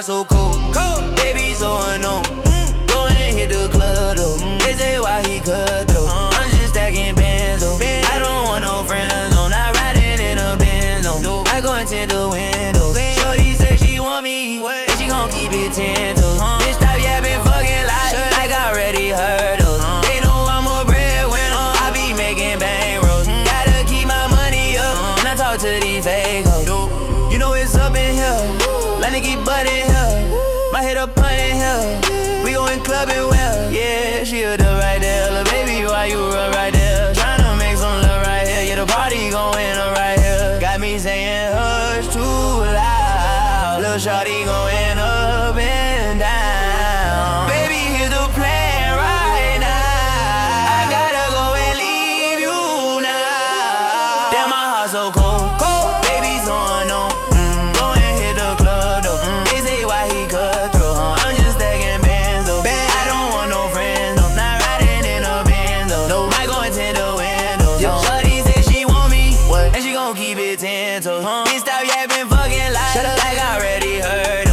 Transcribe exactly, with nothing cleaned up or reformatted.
heart so cold, cold. Baby so unknown. Mm. Go and hit the club though. Mm. They say why he cut though. Uh. I'm just stacking bands though. Band. I don't want no friends, no. Not riding in a Benz, no. no. I go into the window. Band. Shorty say she want me, what? And she gon' keep it ten toes. Uh. Bitch stop yapping fucking like, like I already heard those. Uh. They know I'm a breadwinner. Uh. I be making bang rolls. Mm. Gotta keep my money up. Uh. And I talk to these fake hoes. You know it's up in here. Let me keep butt in here. My head up pun in here. We going clubbing well. Yeah, she hooked up right there. Lil' baby, why you run right there? Tryna make some love right here. Yeah, the party going up right here. Got me saying hush too loud. Lil' shawty going up and down. Baby, here's the plan right now. I gotta go and leave you now. Damn, my heart so cold, cold. Baby, so unknown. Keep it ten toes. Huh? Bitch, stop yapping fucking like, like I already heard.